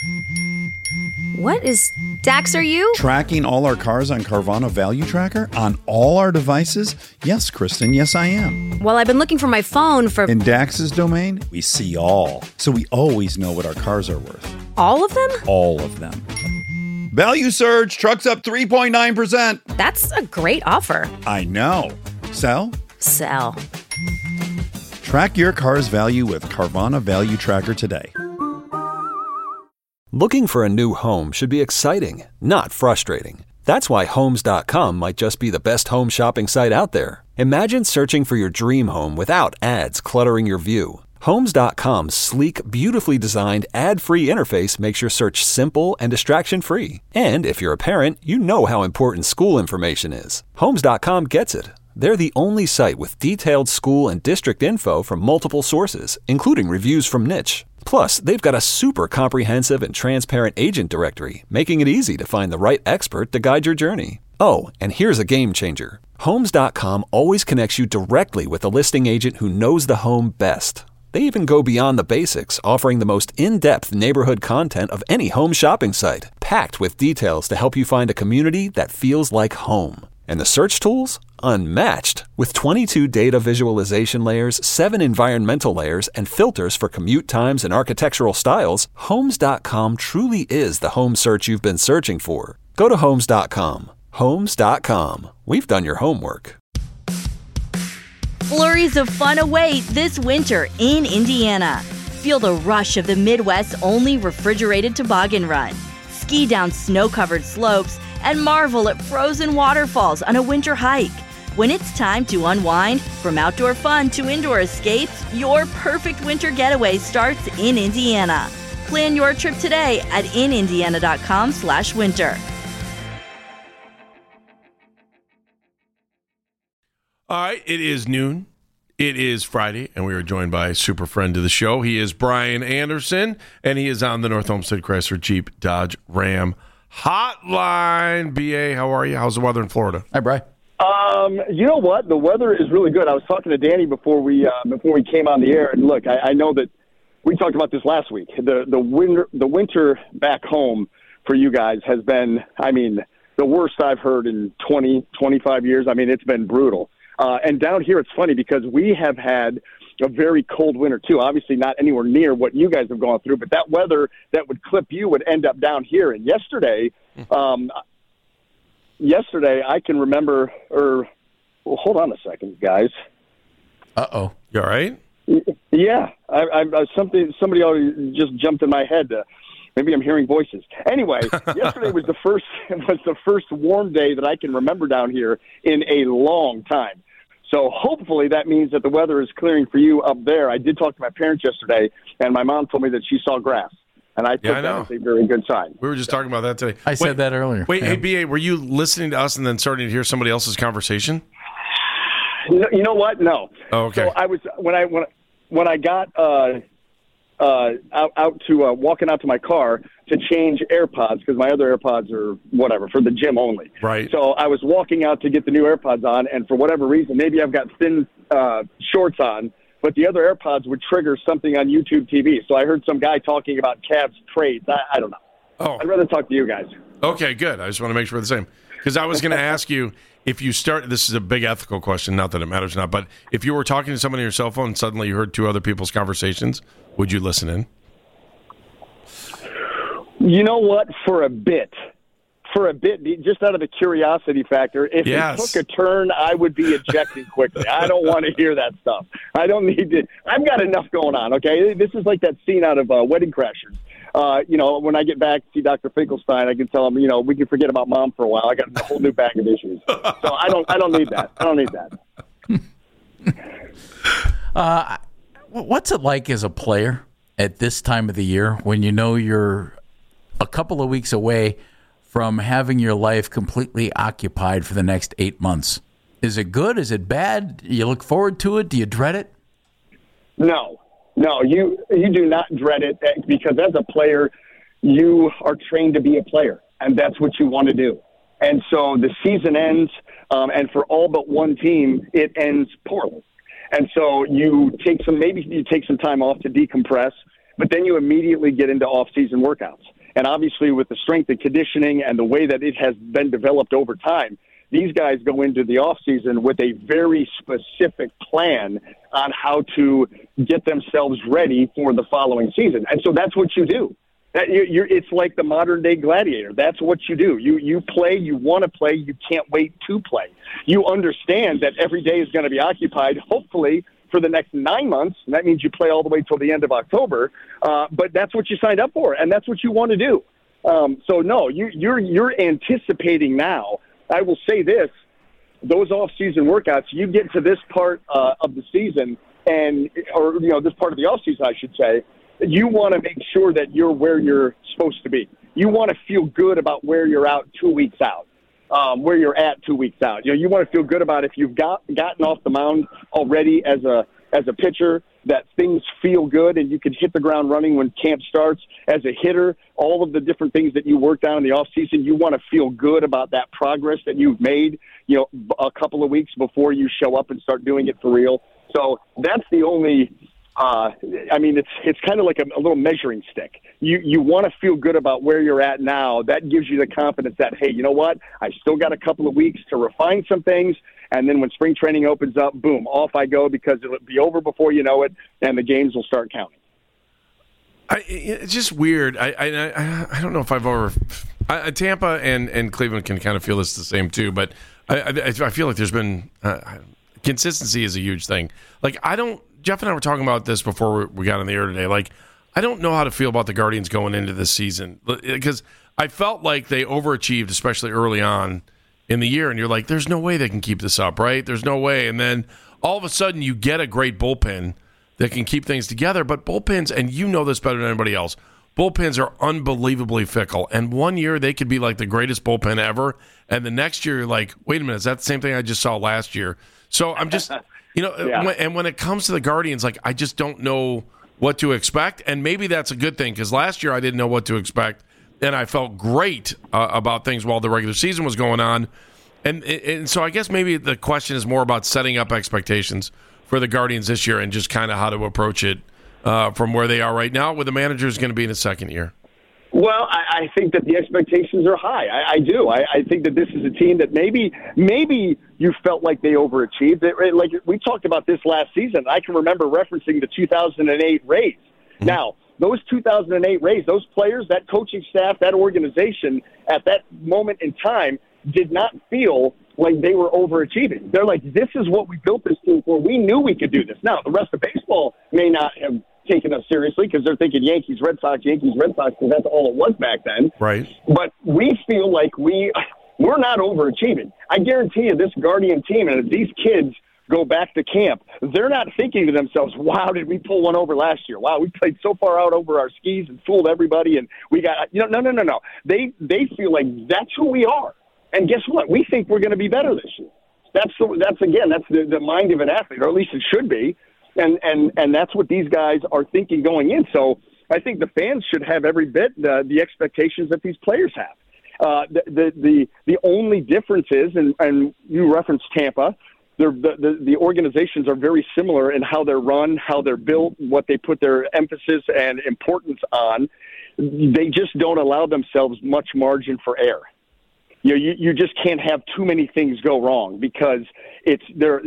What is... Dax, are you? Tracking all our cars on Carvana Value Tracker on all our devices? Yes, Kristen, yes I am. Well, I've been looking for my phone for... In Dax's domain, we see all. So we always know what our cars are worth. All of them? All of them. Value surge, trucks up 3.9%. That's a great offer. I know. Sell? Sell. Track your car's value with Carvana Value Tracker today. Looking for a new home should be exciting, not frustrating. That's why Homes.com might just be the best home shopping site out there. Imagine searching for your dream home without ads cluttering your view. Homes.com's sleek, beautifully designed, ad-free interface makes your search simple and distraction-free. And if you're a parent, you know how important school information is. Homes.com gets it. They're the only site with detailed school and district info from multiple sources, including reviews from Niche. Plus, they've got a super comprehensive and transparent agent directory, making it easy to find the right expert to guide your journey. Oh, and here's a game changer. Homes.com always connects you directly with a listing agent who knows the home best. They even go beyond the basics, offering the most in-depth neighborhood content of any home shopping site, packed with details to help you find a community that feels like home. And the search tools? Unmatched. With 22 data visualization layers, 7 environmental layers, and filters for commute times and architectural styles, Homes.com truly is the home search you've been searching for. Go to Homes.com. Homes.com. We've done your homework. Flurries of fun await this winter in Indiana. Feel the rush of the Midwest's only refrigerated toboggan run. Ski down snow-covered slopes and marvel at frozen waterfalls on a winter hike. When it's time to unwind, from outdoor fun to indoor escapes, your perfect winter getaway starts in Indiana. Plan your trip today at inindiana.com/winter. All right, it is noon. It is Friday, and we are joined by a super friend of the show. He is Brian Anderson, and he is on the North Homestead Chrysler Jeep Dodge Ram Hotline. BA, how are you? How's the weather in Florida? Hi, Brian. You know what? The weather is really good. I was talking to Danny before we came on the air, and look, I know that we talked about this last week. The winter back home for you guys has been, the worst I've heard in 20, 25 years. It's been brutal. And down here, it's funny because we have had a very cold winter, too. Obviously not anywhere near what you guys have gone through, but that weather that would clip you would end up down here. And yesterday, I can remember, hold on a second, guys. Uh-oh. You all right? Yeah. Somebody already just jumped in my head. Maybe I'm hearing voices. Anyway, yesterday was the first warm day that I can remember down here in a long time. So hopefully that means that the weather is clearing for you up there. I did talk to my parents yesterday, and my mom told me that she saw grass. And I took that as a very good sign. We were just talking about that today. I said that earlier. Wait, hey, BA, were you listening to us and then starting to hear somebody else's conversation? No, you know what? No. Oh, okay. So I was when I got walking out to my car to change AirPods because my other AirPods are whatever for the gym only. Right. So I was walking out to get the new AirPods on, and for whatever reason, maybe I've got thin shorts on, but the other AirPods would trigger something on YouTube TV. So I heard some guy talking about Cavs trades. I don't know. Oh. I'd rather talk to you guys. Okay, good. I just want to make sure we're the same. Because I was going to ask you, if you start, this is a big ethical question, not that it matters or not, but if you were talking to someone on your cell phone and suddenly you heard two other people's conversations, would you listen in? You know what? For a bit, just out of the curiosity factor, if it took a turn, I would be ejecting quickly. I don't want to hear that stuff. I don't need to. I've got enough going on, okay? This is like that scene out of Wedding Crashers. When I get back to see Dr. Finkelstein, I can tell him, we can forget about Mom for a while. I got a whole new bag of issues. So I don't need that. I don't need that. What's it like as a player at this time of the year when you know you're a couple of weeks away from having your life completely occupied for the next 8 months? Is it good? Is it bad? Do you look forward to it? Do you dread it? No, you do not dread it because as a player, you are trained to be a player, and that's what you want to do. And so the season ends, and for all but one team, it ends poorly. And so you take some time off to decompress, but then you immediately get into off-season workouts. And obviously with the strength and conditioning and the way that it has been developed over time, these guys go into the offseason with a very specific plan on how to get themselves ready for the following season. And so that's what you do. It's like the modern-day gladiator. That's what you do. You play, you want to play, you can't wait to play. You understand that every day is going to be occupied, hopefully, for the next 9 months. And that means you play all the way till the end of October. But that's what you signed up for, and that's what you want to do. So, no, you're anticipating now. I will say this, those off-season workouts, you get to this part of the season or this part of the off-season, I should say, you want to make sure that you're where you're supposed to be. You want to feel good about where you're out 2 weeks out, where you're at 2 weeks out. You want to feel good about if you've gotten off the mound already as a pitcher, that things feel good and you can hit the ground running when camp starts. As a hitter, all of the different things that you worked on in the offseason, you want to feel good about that progress that you've made, a couple of weeks before you show up and start doing it for real. So that's the only it's kind of like a little measuring stick. You want to feel good about where you're at now. That gives you the confidence that, hey, you know what? I still got a couple of weeks to refine some things. And then when spring training opens up, boom, off I go, because it'll be over before you know it, and the games will start counting. It's just weird. I don't know if I've ever Tampa and Cleveland can kind of feel this the same too, but I feel like there's been consistency is a huge thing. Like Jeff and I were talking about this before we got on the air today. Like, I don't know how to feel about the Guardians going into this season, because I felt like they overachieved, especially early on in the year, and you're like, there's no way they can keep this up, right? There's no way. And then all of a sudden you get a great bullpen that can keep things together. But bullpens, and you know this better than anybody else, bullpens are unbelievably fickle. And one year they could be like the greatest bullpen ever, and the next year you're like, wait a minute, is that the same thing I just saw last year? So I'm just, yeah. When it comes to the Guardians, like, I just don't know what to expect. And maybe that's a good thing, because last year I didn't know what to expect, and I felt great about things while the regular season was going on. And so I guess maybe the question is more about setting up expectations for the Guardians this year and just kind of how to approach it from where they are right now, with the manager is going to be in his second year. Well, I think that the expectations are high. I do. I think that this is a team that maybe you felt like they overachieved. Like we talked about this last season. I can remember referencing the 2008 Rays. Mm-hmm. Now, those 2008 Rays, those players, that coaching staff, that organization at that moment in time did not feel like they were overachieving. They're like, this is what we built this team for. We knew we could do this. Now, the rest of baseball may not have taken us seriously because they're thinking Yankees, Red Sox, because that's all it was back then. Right. But we feel like we're not overachieving. I guarantee you this Guardian team, and if these kids go back to camp, they're not thinking to themselves, wow, did we pull one over last year? Wow, we played so far out over our skis and fooled everybody, and we got, no. They feel like that's who we are. And guess what? We think we're going to be better this year. That's the mind of an athlete, or at least it should be. And that's what these guys are thinking going in. So I think the fans should have every bit the expectations that these players have. The only difference is, and you referenced Tampa, the organizations are very similar in how they're run, how they're built, what they put their emphasis and importance on. They just don't allow themselves much margin for error. You just can't have too many things go wrong, because it's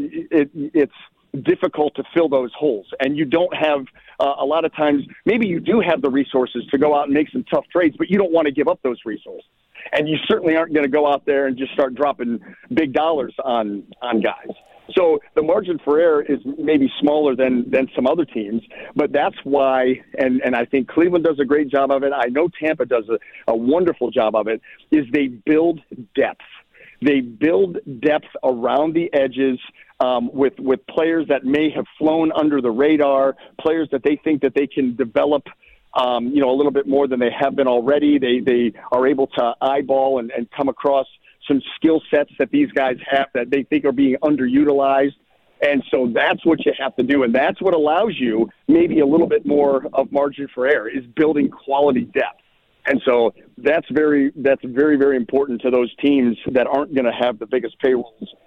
difficult to fill those holes. And you don't have a lot of times, maybe you do have the resources to go out and make some tough trades, but you don't want to give up those resources. And you certainly aren't going to go out there and just start dropping big dollars on guys. So the margin for error is maybe smaller than some other teams, but that's why, and I think Cleveland does a great job of it. I know Tampa does a wonderful job of it, is they build depth. They build depth around the edges with players that may have flown under the radar, players that they think that they can develop a little bit more than they have been already. They are able to eyeball and come across some skill sets that these guys have that they think are being underutilized. And so that's what you have to do. And that's what allows you maybe a little bit more of margin for error, is building quality depth. And so that's very, very important to those teams that aren't going to have the biggest payrolls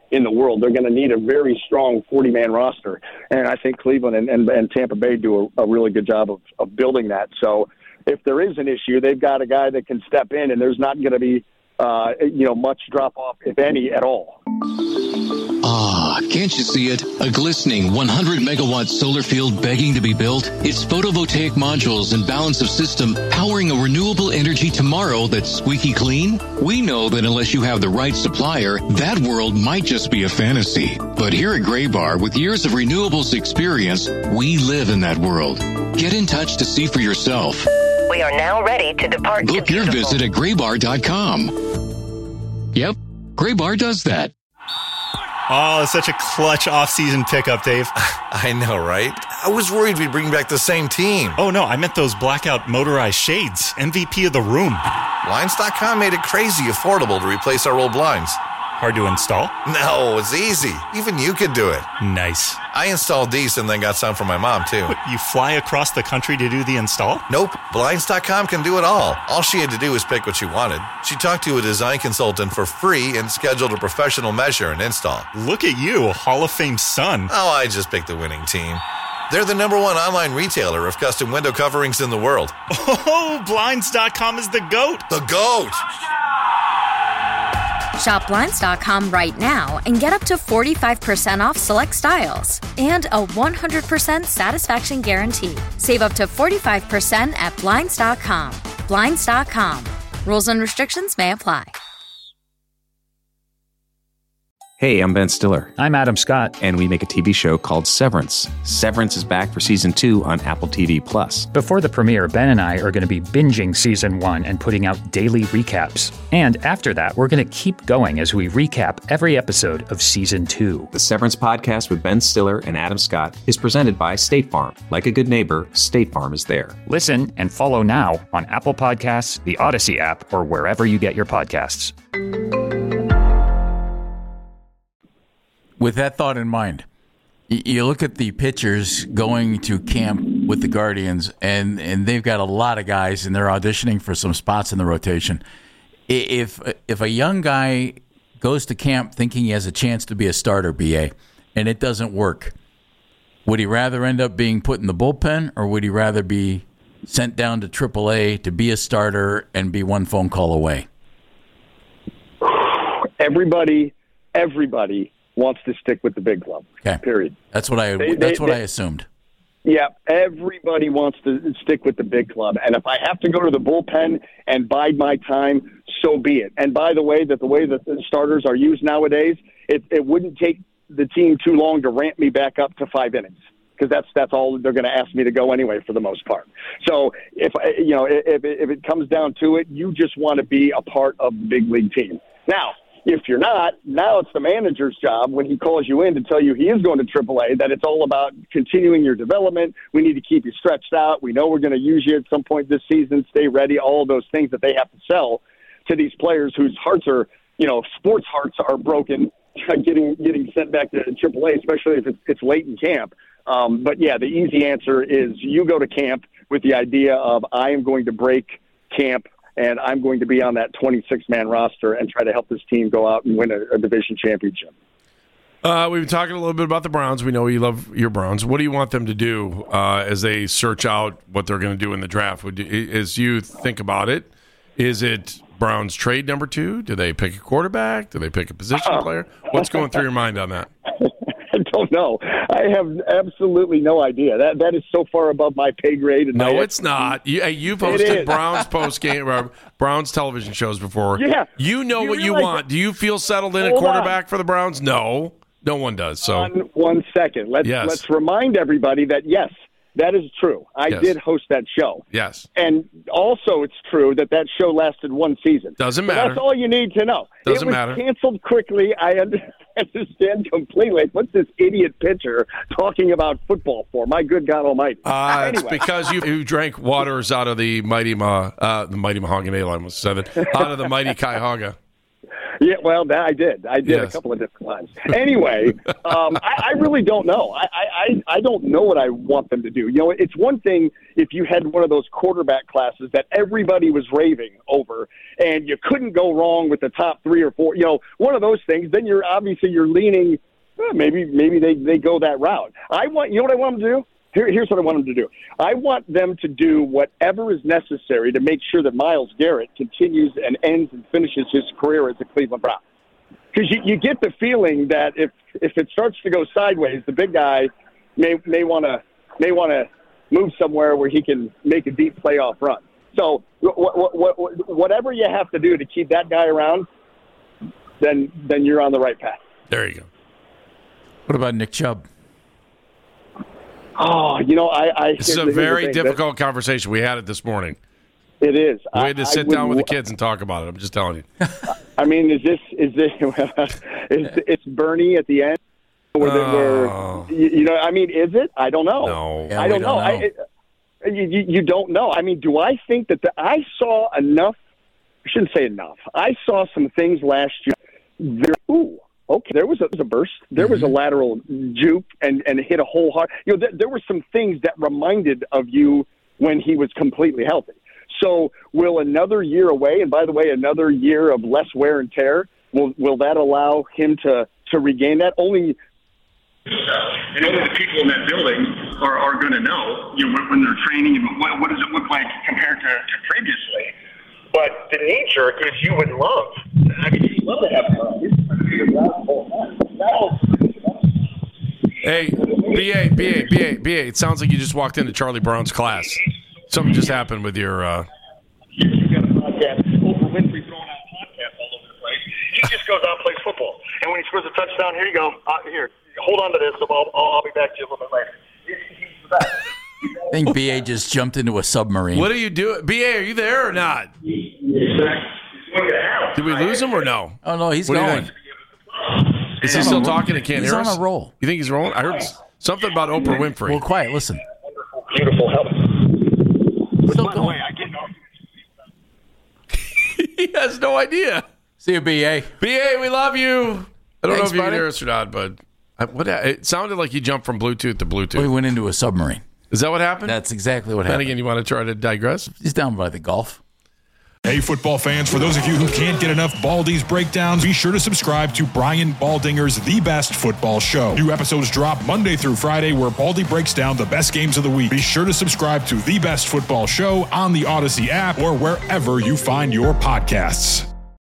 in the world. They're going to need a very strong 40-man roster. And I think Cleveland and Tampa Bay do a really good job of building that. So if there is an issue, they've got a guy that can step in, and there's not going to be much drop-off, if any, at all. Ah, can't you see it? A glistening 100-megawatt solar field begging to be built? It's photovoltaic modules and balance of system powering a renewable energy tomorrow that's squeaky clean? We know that unless you have the right supplier, that world might just be a fantasy. But here at Graybar, with years of renewables experience, we live in that world. Get in touch to see for yourself. We are now ready to depart. Book your visit at graybar.com. Yep, Graybar does that. Oh, it's such a clutch off-season pickup, Dave. I know, right? I was worried we'd bring back the same team. Oh, no, I meant those blackout motorized shades. MVP of the room. Blinds.com made it crazy affordable to replace our old blinds. Hard to install? No, it's easy. Even you could do it. Nice. I installed these and then got some for my mom, too. What, you fly across the country to do the install? Nope. Blinds.com can do it all. All she had to do was pick what she wanted. She talked to a design consultant for free and scheduled a professional measure and install. Look at you, a Hall of Fame son. Oh, I just picked the winning team. They're the #1 online retailer of custom window coverings in the world. Oh, Blinds.com is the GOAT. The GOAT! Shop Blinds.com right now and get up to 45% off select styles and a 100% satisfaction guarantee. Save up to 45% at Blinds.com. Blinds.com. Rules and restrictions may apply. Hey, I'm Ben Stiller. I'm Adam Scott. And we make a TV show called Severance. Severance is back for Season 2 on Apple TV+. Before the premiere, Ben and I are going to be binging Season 1 and putting out daily recaps. And after that, we're going to keep going as we recap every episode of Season 2. The Severance podcast with Ben Stiller and Adam Scott is presented by State Farm. Like a good neighbor, State Farm is there. Listen and follow now on Apple Podcasts, the Odyssey app, or wherever you get your podcasts. With that thought in mind, you look at the pitchers going to camp with the Guardians, and they've got a lot of guys, and they're auditioning for some spots in the rotation. If a young guy goes to camp thinking he has a chance to be a starter, BA, and it doesn't work, would he rather end up being put in the bullpen, or would he rather be sent down to AAA to be a starter and be one phone call away? Everybody wants to stick with the big club. Okay. Period. That's what I assumed. Yeah, everybody wants to stick with the big club. And if I have to go to the bullpen and bide my time, so be it. And by the way that the starters are used nowadays, it wouldn't take the team too long to ramp me back up to 5 innings, because that's all they're going to ask me to go anyway for the most part. So if it comes down to it, you just want to be a part of the big league team. Now, if you're not, now it's the manager's job when he calls you in to tell you he is going to AAA, that it's all about continuing your development. We need to keep you stretched out. We know we're going to use you at some point this season. Stay ready. All of those things that they have to sell to these players whose hearts are, sports hearts are broken, getting sent back to AAA, especially if it's late in camp. But yeah, the easy answer is you go to camp with the idea of I am going to break camp and I'm going to be on that 26-man roster and try to help this team go out and win a division championship. We've been talking a little bit about the Browns. We know you love your Browns. What do you want them to do as they search out what they're going to do in the draft? As you think about it, is it Browns trade number 2? Do they pick a quarterback? Do they pick a position player? What's going through your mind on that? I don't know. I have absolutely no idea. That is so far above my pay grade. And no, it's not. You've hosted Browns post-game, Browns television shows before. Yeah. You know what you want. Do you feel settled in at quarterback for the Browns? No. No one does. So one second. Let's remind everybody that, yes, that is true. I did host that show. Yes. And also it's true that show lasted one season. Doesn't matter. That's all you need to know. Doesn't matter. It was canceled quickly. I understand completely. What's this idiot pitcher talking about football for? My good God Almighty. Anyway. It's because you drank waters out of the mighty Mahogany, I almost said it, out of the mighty Cuyahoga. Yeah, well, that I did. Yes. A couple of different times. Anyway, I really don't know. I don't know what I want them to do. You know, it's one thing if you had one of those quarterback classes that everybody was raving over, and you couldn't go wrong with the top 3 or 4. You know, one of those things. Then you're leaning. Maybe they go that route. You know what I want them to do? Here's what I want them to do. I want them to do whatever is necessary to make sure that Myles Garrett continues and ends and finishes his career as a Cleveland Brown. Because you get the feeling that if it starts to go sideways, the big guy may want to move somewhere where he can make a deep playoff run. So whatever you have to do to keep that guy around, then you're on the right path. There you go. What about Nick Chubb? Oh, you know, This is a very difficult conversation. We had it this morning. It is. We had to sit down with the kids and talk about it. I'm just telling you. I mean, is it's Bernie at the end? I mean, is it? I don't know. No. Yeah, I don't know. You don't know. I mean, do I think that I saw enough? I shouldn't say enough. I saw some things last year. Okay, there was a burst. There was a lateral juke and hit a hole hard. You know, there were some things that reminded of you when he was completely healthy. So will another year away, and by the way, another year of less wear and tear, will that allow him to regain that? Only the people in that building are going to know, when they're training, what does it look like compared to previously. But the nature is you would love. I mean, you'd love to have him. Hey, BA, it sounds like you just walked into Charlie Brown's class. Something just happened with your... You got a podcast. Oprah Winfrey throwing out podcasts all over the place. He just goes out and plays football. And when he scores a touchdown, here you go. Here, hold on to this. I'll be back to you a little bit later. He's the best. I think BA just jumped into a submarine. What are you doing? BA, are you there or not? Did we lose him or no? Oh, no, he's going. Is he still talking and can't hear us? He's on a roll. You think he's rolling? I heard something about Oprah Winfrey. Well, quiet. Listen. Beautiful help. Still By the way, I get no. He has no idea. See you, BA. BA, we love you. I don't Thanks, know if you can buddy. hear us or not, but it sounded like he jumped from Bluetooth to Bluetooth. Well, he went into a submarine. Is that what happened? That's exactly what Then happened. again, you want to try to digress? He's down by the golf. Hey, football fans, for those of you who can't get enough Baldy's breakdowns, be sure to subscribe to Brian Baldinger's The Best Football Show. New episodes drop Monday through Friday where Baldy breaks down the best games of the week. Be sure to subscribe to The Best Football Show on the Odyssey app or wherever you find your podcasts.